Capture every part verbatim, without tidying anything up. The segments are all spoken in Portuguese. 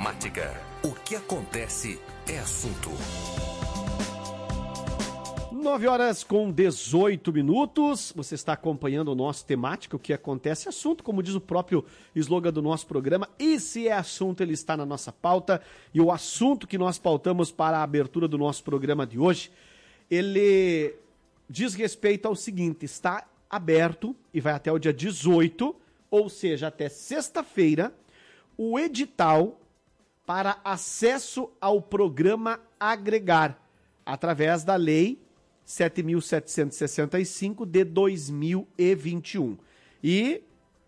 Temática. O que acontece é assunto. nove horas com dezoito minutos, você está acompanhando o nosso Temática, o que acontece é assunto, como diz o próprio slogan do nosso programa, e se é assunto, ele está na nossa pauta, e o assunto que nós pautamos para a abertura do nosso programa de hoje, ele diz respeito ao seguinte: está aberto e vai até o dia dezoito, ou seja, até sexta-feira, o edital para acesso ao programa Agregar, através da lei sete mil setecentos e sessenta e cinco de dois mil e vinte e um. E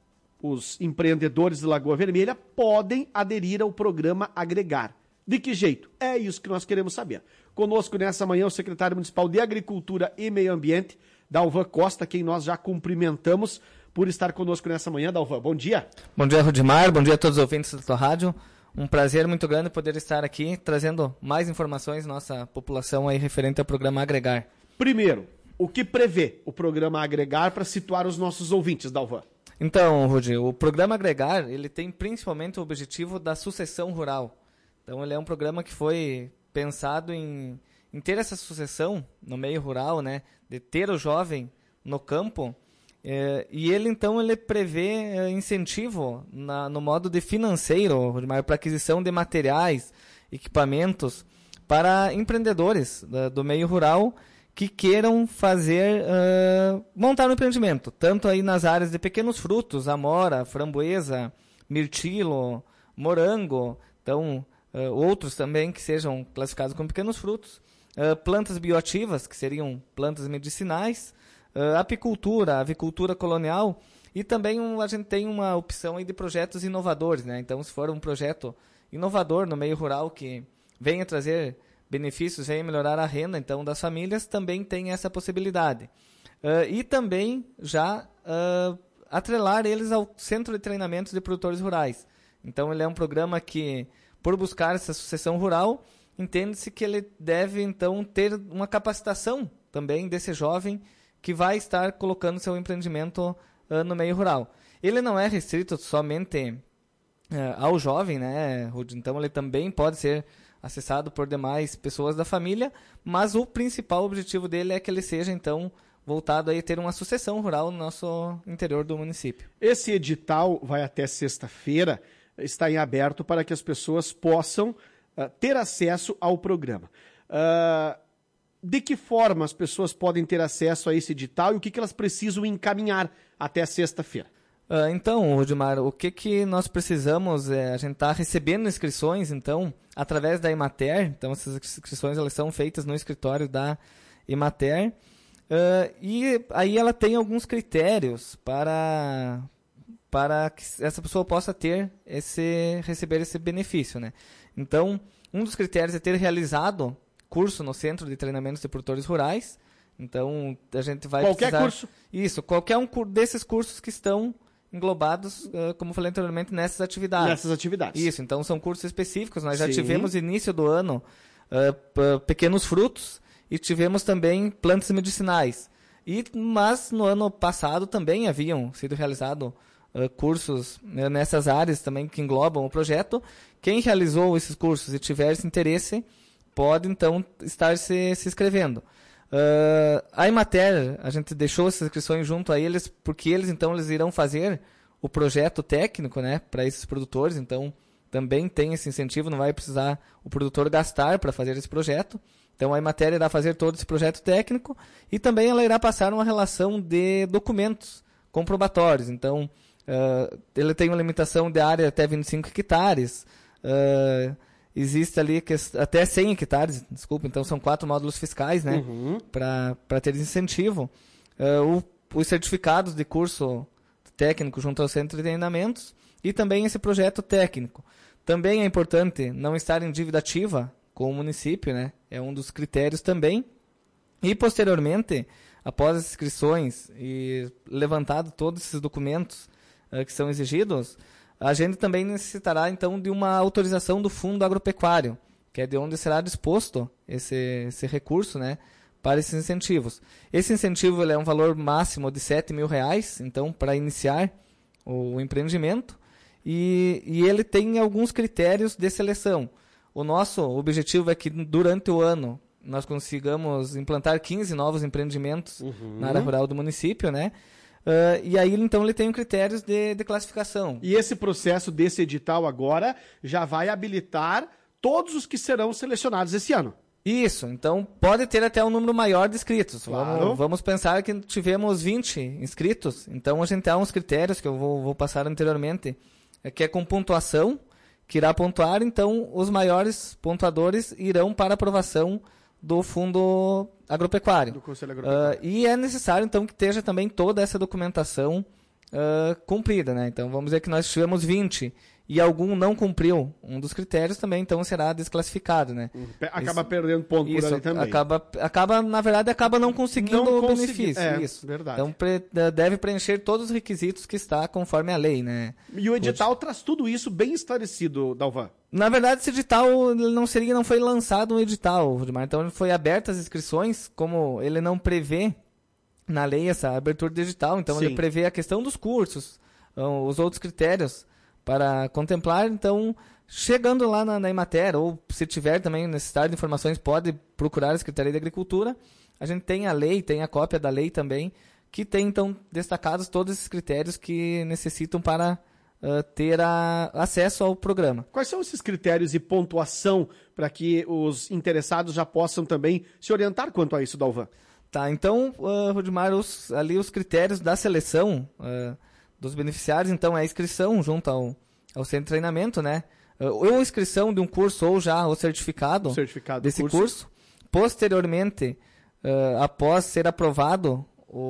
os empreendedores de Lagoa Vermelha podem aderir ao programa Agregar. De que jeito? É isso que nós queremos saber. Conosco nessa manhã o secretário municipal de Agricultura e Meio Ambiente, Dalvan Costa, quem nós já cumprimentamos por estar conosco nessa manhã. Dalvan, bom dia. Bom dia, Rudimar. Bom dia a todos os ouvintes da tua rádio. Um prazer muito grande poder estar aqui trazendo mais informações à nossa população aí referente ao programa Agregar. Primeiro, o que prevê o programa Agregar para situar os nossos ouvintes, Dalvan? Então, Rudi, o programa Agregar, ele tem principalmente o objetivo da sucessão rural. Então, ele é um programa que foi pensado em, em ter essa sucessão no meio rural, né, de ter o jovem no campo, é, e ele, então, ele prevê é, incentivo na, no modo de financeiro, para aquisição de materiais, equipamentos, para empreendedores da, do meio rural que queiram fazer, uh, montar um empreendimento, tanto aí nas áreas de pequenos frutos, amora, framboesa, mirtilo, morango, então uh, outros também que sejam classificados como pequenos frutos, uh, plantas bioativas, que seriam plantas medicinais, uh, apicultura, avicultura colonial, e também um, a gente tem uma opção aí de projetos inovadores, né? Então, se for um projeto inovador no meio rural que venha trazer benefícios, venha melhorar a renda, então, das famílias, também tem essa possibilidade. Uh, e também já uh, atrelar eles ao Centro de Treinamentos de Produtores Rurais. Então, ele é um programa que, por buscar essa sucessão rural, entende-se que ele deve, então, ter uma capacitação também desse jovem que vai estar colocando seu empreendimento uh, no meio rural. Ele não é restrito somente uh, ao jovem, né, Rudy? Então, ele também pode ser acessado por demais pessoas da família, mas o principal objetivo dele é que ele seja, então, voltado a ter uma sucessão rural no nosso interior do município. Esse edital vai até sexta-feira, está em aberto para que as pessoas possam uh, ter acesso ao programa. Uh, de que forma as pessoas podem ter acesso a esse edital e o que, que elas precisam encaminhar até sexta-feira? Uh, então, Rudimar, o que, que nós precisamos, é, a gente está recebendo inscrições, então, através da Emater, então essas inscrições elas são feitas no escritório da Emater, uh, e aí ela tem alguns critérios para, para que essa pessoa possa ter esse, receber esse benefício, né? Então, um dos critérios é ter realizado curso no Centro de Treinamentos de Produtores Rurais, então a gente vai qualquer precisar... curso? Isso, qualquer um desses cursos que estão englobados, uh, como falei anteriormente, nessas atividades. Nessas atividades. Isso, então são cursos específicos. Nós já Sim. tivemos início do ano uh, p- pequenos frutos e tivemos também plantas medicinais. E, mas no ano passado também haviam sido realizados uh, cursos uh, nessas áreas também que englobam o projeto. Quem realizou esses cursos e tiver esse interesse pode então estar se, se inscrevendo. Uh, a Emater, a gente deixou essas inscrições junto a eles, porque eles então eles irão fazer o projeto técnico, né, para esses produtores, então também tem esse incentivo, não vai precisar o produtor gastar para fazer esse projeto. Então a Emater irá fazer todo esse projeto técnico e também ela irá passar uma relação de documentos comprobatórios. Então uh, ele tem uma limitação de área até vinte e cinco hectares, uh, existe ali que, até cem hectares, desculpa, então são quatro módulos fiscais, né, Uhum. para ter incentivo. Uh, o, os certificados de curso técnico junto ao Centro de Treinamentos e também esse projeto técnico. Também é importante não estar em dívida ativa com o município, né, é um dos critérios também. E posteriormente, após as inscrições e levantado todos esses documentos uh, que são exigidos, a gente também necessitará, então, de uma autorização do Fundo Agropecuário, que é de onde será disposto esse, esse recurso, né, para esses incentivos. Esse incentivo ele é um valor máximo de sete mil reais, então, para iniciar o, o empreendimento. e, e ele tem alguns critérios de seleção. O nosso objetivo é que durante o ano nós consigamos implantar quinze novos empreendimentos uhum. na área rural do município, né? Uh, e aí, então, ele tem critérios de, de classificação. E esse processo desse edital agora já vai habilitar todos os que serão selecionados esse ano. Isso, então pode ter até um número maior de inscritos. Claro. Vamos, vamos pensar que tivemos vinte inscritos, então a gente tem uns critérios que eu vou, vou passar anteriormente, que é com pontuação, que irá pontuar, então os maiores pontuadores irão para aprovação do Fundo Agropecuário. Do Conselho Agropecuário. Uh, e é necessário, então, que esteja também toda essa documentação uh, cumprida, né? Então, vamos dizer que nós tivemos vinte e algum não cumpriu um dos critérios também, então será desclassificado, né? Acaba isso, perdendo ponto isso, por ali também. Acaba, acaba, na verdade, acaba não conseguindo não o consegui... benefício. É, isso. Verdade. Então, pre, deve preencher todos os requisitos que está conforme a lei, né? E o edital Pode... traz tudo isso bem esclarecido, Dalvan. Na verdade, esse edital não seria, não foi lançado um edital, Rudimar. Então, foi abertas as inscrições, como ele não prevê na lei essa abertura digital, então Sim. ele prevê a questão dos cursos, os outros critérios para contemplar. Então, chegando lá na, na Emater, ou se tiver também necessidade de informações, pode procurar a Secretaria de Agricultura. A gente tem a lei, tem a cópia da lei também, que tem, então, destacados todos esses critérios que necessitam para uh, ter a, acesso ao programa. Quais são esses critérios e pontuação para que os interessados já possam também se orientar quanto a isso, Dalvan? Tá, então, uh, Rudimar, os, ali os critérios da seleção uh, dos beneficiários, então, é a inscrição junto ao, ao centro de treinamento, né? Uh, ou a inscrição de um curso ou já o certificado, o certificado desse curso. curso. Posteriormente, uh, após ser aprovado,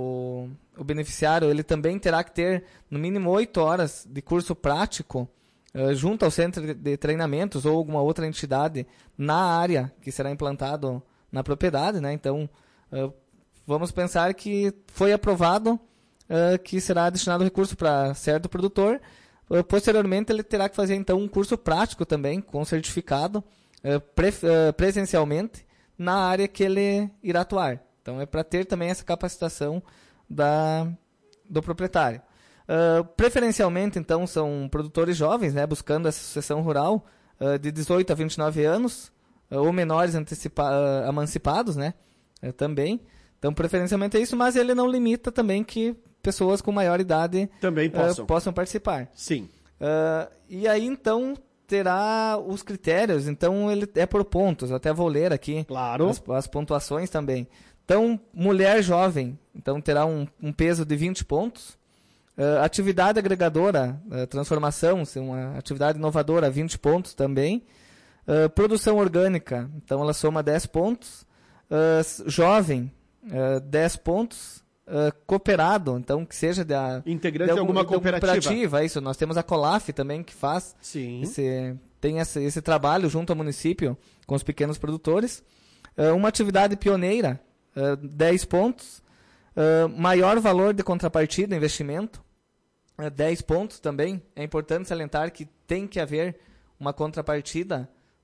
o, o beneficiário ele também terá que ter no mínimo oito horas de curso prático uh, junto ao centro de, de treinamentos ou alguma outra entidade na área que será implantado na propriedade, né? Então, uh, vamos pensar que foi aprovado uh, que será destinado o recurso para certo produtor. Uh, posteriormente, ele terá que fazer, então, um curso prático também, com certificado, uh, pre, uh, presencialmente, na área que ele irá atuar. Então, é para ter também essa capacitação da, do proprietário. Uh, preferencialmente, então, são produtores jovens, né, buscando essa sucessão rural, uh, de dezoito a vinte e nove anos, uh, ou menores antecipa, uh, emancipados, né, uh, também. Então, preferencialmente é isso, mas ele não limita também que pessoas com maior idade também possam, uh, possam participar. Sim. Uh, e aí, então, terá os critérios. Então, ele é por pontos. Eu até vou ler aqui claro. as, as pontuações também. Então, mulher jovem, então terá um, um peso de vinte pontos. Uh, atividade agregadora, uh, transformação, uma atividade inovadora, vinte pontos também. Uh, produção orgânica, então ela soma dez pontos. Uh, jovem, Uh, dez pontos, uh, cooperado, então que seja da integrante de, algum, de alguma cooperativa. cooperativa, isso. Nós temos a Colaf também que faz, Sim. Esse, tem esse, esse trabalho junto ao município com os pequenos produtores. Uh, uma atividade pioneira, uh, dez pontos, uh, maior valor de contrapartida, investimento, uh, dez pontos também. É importante salientar que tem que haver uma contrapartida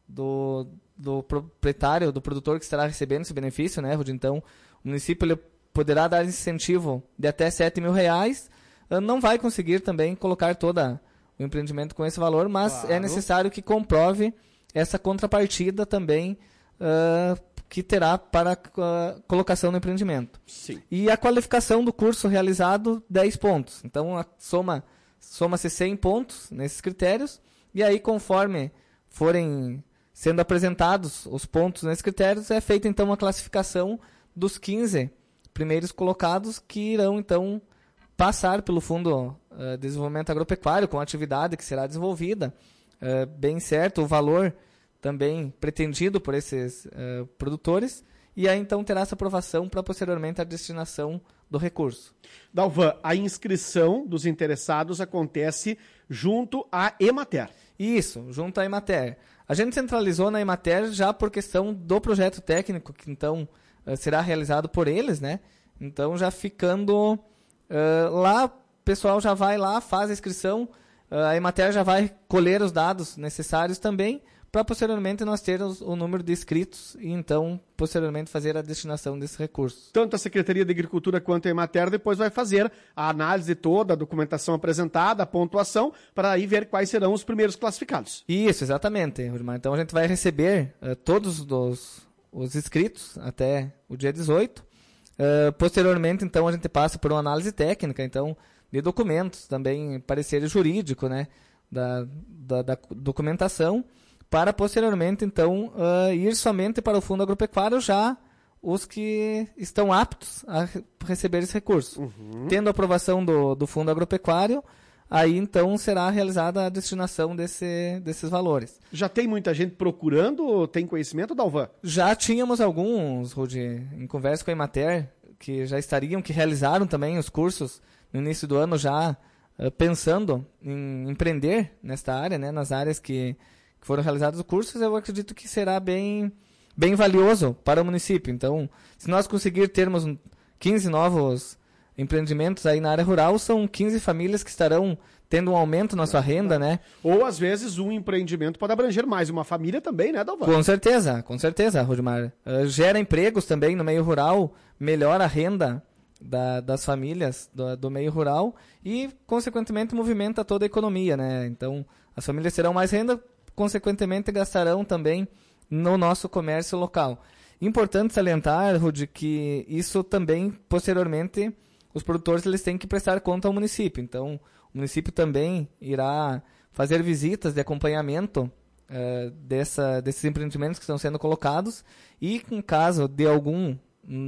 do, do proprietário, do produtor que estará recebendo esse benefício, né, Rudi? Então, o município ele poderá dar incentivo de até sete mil reais. Não vai conseguir também colocar todo o empreendimento com esse valor, mas claro. É necessário que comprove essa contrapartida também uh, que terá para a colocação no empreendimento. Sim. E a qualificação do curso realizado, dez pontos. Então, a soma, soma-se cem pontos nesses critérios. E aí, conforme forem sendo apresentados os pontos nesses critérios, é feita então uma classificação dos quinze primeiros colocados que irão, então, passar pelo Fundo uh, de Desenvolvimento Agropecuário com a atividade que será desenvolvida, uh, bem certo, o valor também pretendido por esses uh, produtores, e aí, então, terá essa aprovação para, posteriormente, a destinação do recurso. Dalvan, a inscrição dos interessados acontece junto à Emater. Isso, junto à Emater. A gente centralizou na Emater já por questão do projeto técnico, que, então, será realizado por eles, né? Então, já ficando uh, lá, o pessoal já vai lá, faz a inscrição, uh, a Emater já vai colher os dados necessários também, para posteriormente nós termos o número de inscritos e então, posteriormente, fazer a destinação desses recursos. Tanto a Secretaria de Agricultura quanto a Emater depois vai fazer a análise toda, a documentação apresentada, a pontuação, para aí ver quais serão os primeiros classificados. Isso, exatamente, Rudimar. Então a gente vai receber uh, todos os, os inscritos até o dia dezoito. Uh, posteriormente, então, a gente passa por uma análise técnica, então, de documentos, também parecer jurídico, né, da, da, da documentação, para posteriormente, então, uh, ir somente para o Fundo Agropecuário já os que estão aptos a receber esse recurso. Uhum. Tendo a aprovação do, do Fundo Agropecuário, aí então será realizada a destinação desse, desses valores. Já tem muita gente procurando, tem conhecimento, Dalvan? Já tínhamos alguns, Rudi, em conversa com a Emater, que já estariam, que realizaram também os cursos no início do ano já uh, pensando em empreender nesta área, né, nas áreas que foram realizados os cursos. Eu acredito que será bem, bem valioso para o município. Então, se nós conseguir termos quinze novos empreendimentos aí na área rural, são quinze famílias que estarão tendo um aumento na sua renda, né? Ou, às vezes, um empreendimento pode abranger mais uma família também, né, Dalvan? Com certeza, com certeza, Rudimar. Uh, gera empregos também no meio rural, melhora a renda da, das famílias do, do meio rural e, consequentemente, movimenta toda a economia, né? Então, as famílias terão mais renda, consequentemente gastarão também no nosso comércio local. Importante salientar, Rudi, que isso também, posteriormente, os produtores eles têm que prestar conta ao município. Então, o município também irá fazer visitas de acompanhamento uh, dessa, desses empreendimentos que estão sendo colocados e, em caso de algum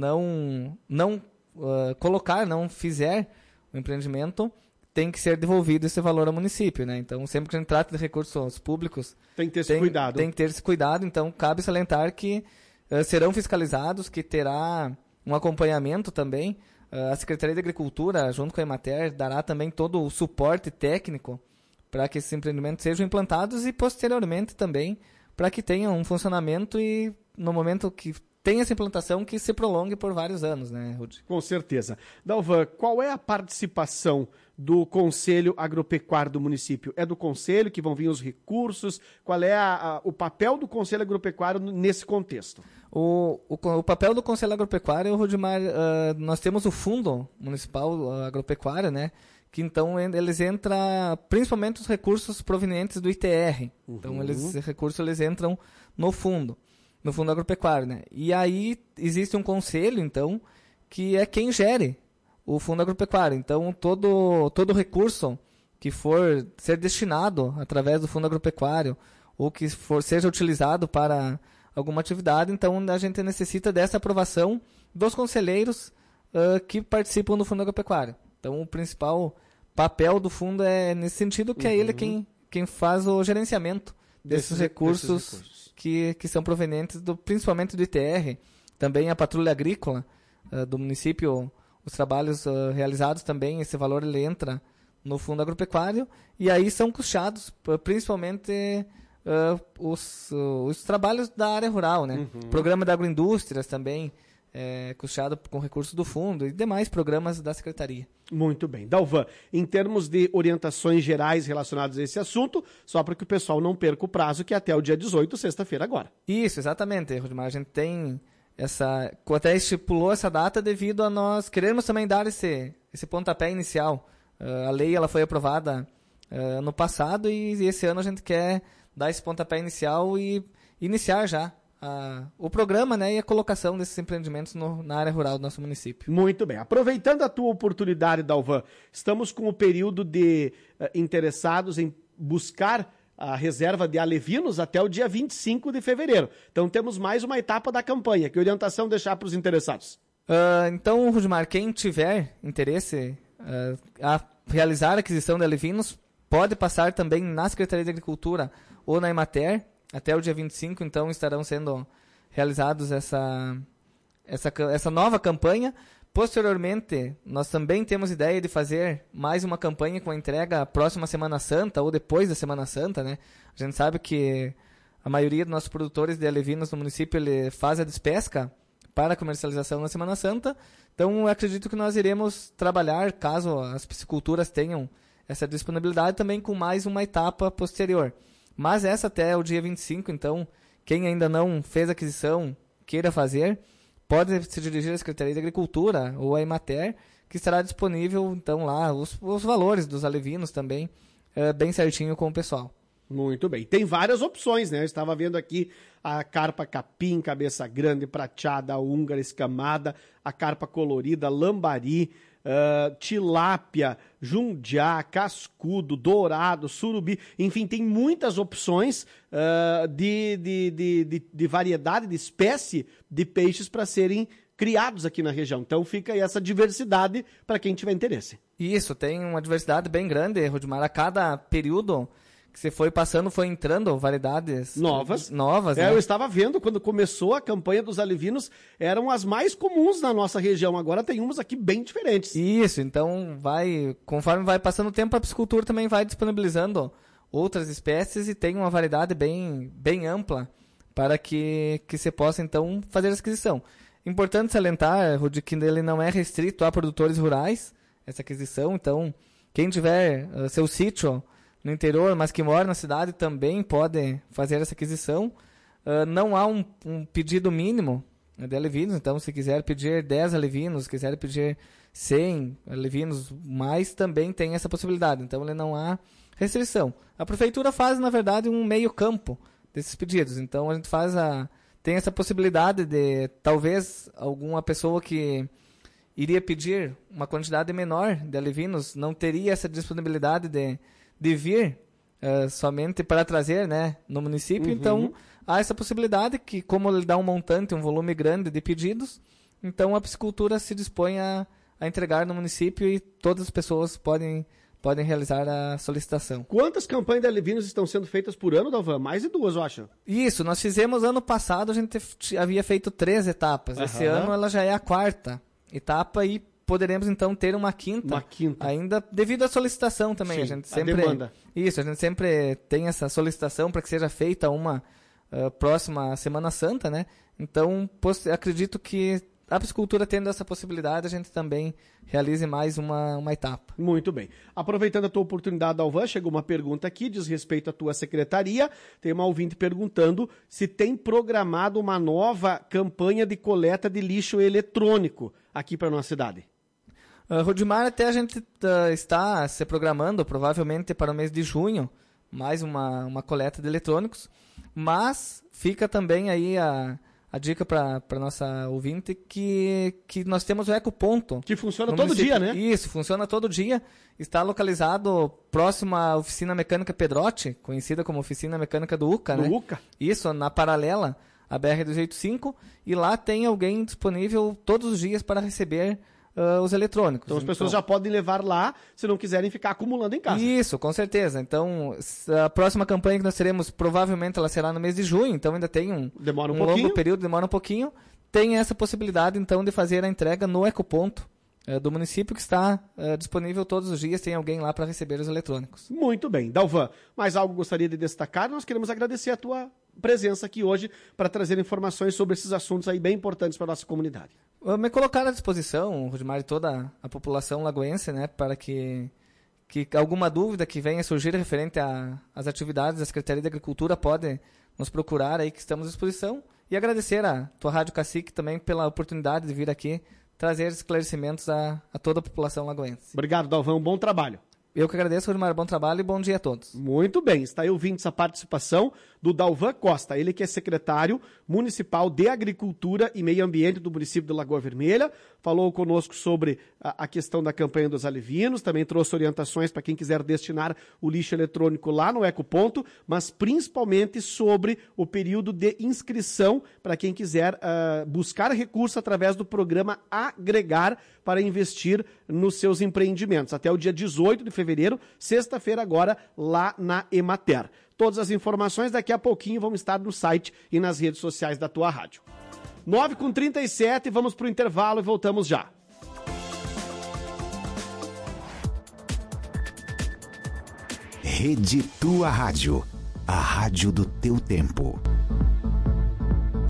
não, não uh, colocar, não fizer o empreendimento, tem que ser devolvido esse valor ao município, né? Então, sempre que a gente trata de recursos públicos, tem que ter esse tem, cuidado. Tem que ter esse cuidado. Então, cabe salientar que uh, serão fiscalizados, que terá um acompanhamento também. Uh, a Secretaria de Agricultura, junto com a Emater, dará também todo o suporte técnico para que esses empreendimentos sejam implantados e, posteriormente, também para que tenham um funcionamento e, no momento que tem essa implantação, que se prolongue por vários anos, né, Rudi? Com certeza. Dalvan, qual é a participação do Conselho Agropecuário do município? É do Conselho que vão vir os recursos? Qual é a, a, o papel do Conselho Agropecuário nesse contexto? O, o, o papel do Conselho Agropecuário, Rudimar, uh, nós temos o Fundo Municipal Agropecuário, né? Que então eles entram, principalmente os recursos provenientes do I T R. Uhum. Então, eles, esses recursos eles entram no fundo. No Fundo Agropecuário, né? E aí existe um conselho, então, que é quem gere o Fundo Agropecuário. Então, todo, todo recurso que for ser destinado através do Fundo Agropecuário ou que for, seja utilizado para alguma atividade, então a gente necessita dessa aprovação dos conselheiros uh, que participam do Fundo Agropecuário. Então, o principal papel do fundo é nesse sentido, que uhum. é ele quem, quem faz o gerenciamento desses, desses, recursos, desses recursos. Que, que são provenientes do, principalmente do I T R, também a patrulha agrícola uh, do município, os trabalhos uh, realizados também, esse valor ele entra no Fundo Agropecuário, e aí são custeados principalmente uh, os, uh, os trabalhos da área rural, né? Uhum. Programa da agroindústrias também, é, custeado com recursos do fundo e demais programas da Secretaria. Muito bem. Dalvan, em termos de orientações gerais relacionadas a esse assunto, só para que o pessoal não perca o prazo, que é até o dia dezoito, sexta-feira agora. Isso, exatamente, Rudimar. A gente tem essa... até estipulou essa data devido a nós queremos também dar esse, esse pontapé inicial. Uh, a lei ela foi aprovada uh, no passado e, e esse ano a gente quer dar esse pontapé inicial e iniciar já A, o programa, né, e a colocação desses empreendimentos no, na área rural do nosso município. Muito bem. Aproveitando a tua oportunidade, Dalvan, estamos com o período de uh, interessados em buscar a reserva de alevinos até o dia vinte e cinco de fevereiro. Então temos mais uma etapa da campanha. Que orientação deixar para os interessados? Uh, então, Rudimar, quem tiver interesse uh, a realizar a aquisição de alevinos, pode passar também na Secretaria de Agricultura ou na Emater. Até o dia vinte e cinco, então, estarão sendo realizados essa, essa, essa nova campanha. Posteriormente, nós também temos ideia de fazer mais uma campanha com a entrega próxima Semana Santa ou depois da Semana Santa, né? A gente sabe que a maioria dos nossos produtores de alevinos no município ele faz a despesca para a comercialização na Semana Santa. Então, eu acredito que nós iremos trabalhar, caso as pisciculturas tenham essa disponibilidade, também com mais uma etapa posterior. Mas essa até o dia vinte e cinco, então, quem ainda não fez aquisição, queira fazer, pode se dirigir à Secretaria de Agricultura ou à Emater, que estará disponível, então, lá, os, os valores dos alevinos também, é, bem certinho com o pessoal. Muito bem. Tem várias opções, né? Eu estava vendo aqui a carpa capim, cabeça grande, prateada, húngara, escamada, a carpa colorida, lambari, uh, tilápia, jundiá, cascudo, dourado, surubi. Enfim, tem muitas opções uh, de, de, de, de, de variedade, de espécie de peixes para serem criados aqui na região. Então fica aí essa diversidade para quem tiver interesse. Isso, tem uma diversidade bem grande, Rudimar. A cada período que você foi passando, foi entrando variedades novas. novas é, né? Eu estava vendo, quando começou a campanha dos alevinos, eram as mais comuns na nossa região. Agora tem umas aqui bem diferentes. Isso, então vai, conforme vai passando o tempo, a piscicultura também vai disponibilizando outras espécies e tem uma variedade bem, bem ampla para que, que você possa, então, fazer a aquisição. Importante salientar, Rudi, que ele não é restrito a produtores rurais, essa aquisição. Então, quem tiver uh, seu sítio no interior, mas que mora na cidade, também pode fazer essa aquisição. Uh, não há um, um pedido mínimo de alevinos, então se quiser pedir dez alevinos, se quiser pedir cem alevinos mais, também tem essa possibilidade. Então, ele não há restrição. A prefeitura faz, na verdade, um meio campo desses pedidos. Então, a gente faz a... tem essa possibilidade de, talvez, alguma pessoa que iria pedir uma quantidade menor de alevinos não teria essa disponibilidade de, de vir uh, somente para trazer, né, no município. Uhum. Então, há essa possibilidade que, como ele dá um montante, um volume grande de pedidos, então a piscicultura se dispõe a, a entregar no município e todas as pessoas podem... podem realizar a solicitação. Quantas campanhas de alevinos estão sendo feitas por ano, Dalvan? Mais de duas, eu acho. Isso, nós fizemos ano passado, a gente havia feito três etapas. Uhum. Esse ano ela já é a quarta etapa e poderemos então ter uma quinta. Uma quinta. Ainda devido à solicitação também. Sim, a gente sempre, a demanda. Isso, a gente sempre tem essa solicitação para que seja feita uma uh, próxima Semana Santa, né? Então, acredito que a piscicultura tendo essa possibilidade, a gente também realize mais uma, uma etapa. Muito bem. Aproveitando a tua oportunidade, Dalvan, chegou uma pergunta aqui, diz respeito à tua secretaria. Tem uma ouvinte perguntando se tem programado uma nova campanha de coleta de lixo eletrônico aqui para a nossa cidade. Uh, Rudimar, até a gente uh, está se programando, provavelmente para o mês de junho, mais uma, uma coleta de eletrônicos, mas fica também aí a... a dica para a nossa ouvinte que, que nós temos o Ecoponto. Que funciona todo dia, né? Isso, funciona todo dia. Está localizado próximo à Oficina Mecânica Pedrotti, conhecida como Oficina Mecânica do U C A, do né? U C A. Isso, na paralela à B R duzentos e oitenta e cinco. E lá tem alguém disponível todos os dias para receber uh, os eletrônicos. Então as então, pessoas já podem levar lá, se não quiserem ficar acumulando em casa. Isso, com certeza. Então, a próxima campanha que nós teremos, provavelmente ela será no mês de junho, então ainda tem um, demora um, um pouquinho. longo período, demora um pouquinho. Tem essa possibilidade, então, de fazer a entrega no Ecoponto uh, do município, que está uh, disponível todos os dias, tem alguém lá para receber os eletrônicos. Muito bem. Dalvan, mais algo gostaria de destacar? Nós queremos agradecer a tua presença aqui hoje para trazer informações sobre esses assuntos aí bem importantes para a nossa comunidade. Me colocar à disposição, Rudimar, e toda a população lagoense, né, para que, que alguma dúvida que venha surgir referente às atividades da Secretaria de Agricultura pode nos procurar aí, que estamos à disposição. E agradecer a tua Rádio Cacique também pela oportunidade de vir aqui trazer esclarecimentos a, a toda a população lagoense. Obrigado, Dalvan. Um bom trabalho. Eu que agradeço, Rudimar. Bom trabalho e bom dia a todos. Muito bem. Está aí ouvindo essa participação do Dalvan Costa. Ele que é secretário municipal de Agricultura e Meio Ambiente do município de Lagoa Vermelha. Falou conosco sobre a, a questão da campanha dos alevinos. Também trouxe orientações para quem quiser destinar o lixo eletrônico lá no Ecoponto, mas principalmente sobre o período de inscrição para quem quiser uh, buscar recursos através do programa Agregar para investir nos seus empreendimentos. Até o dia dezoito de fevereiro, sexta-feira agora, lá na Emater. Todas as informações daqui a pouquinho vão estar no site e nas redes sociais da tua rádio. nove e trinta e sete, vamos para o intervalo e voltamos já. Rede Tua Rádio, a rádio do teu tempo.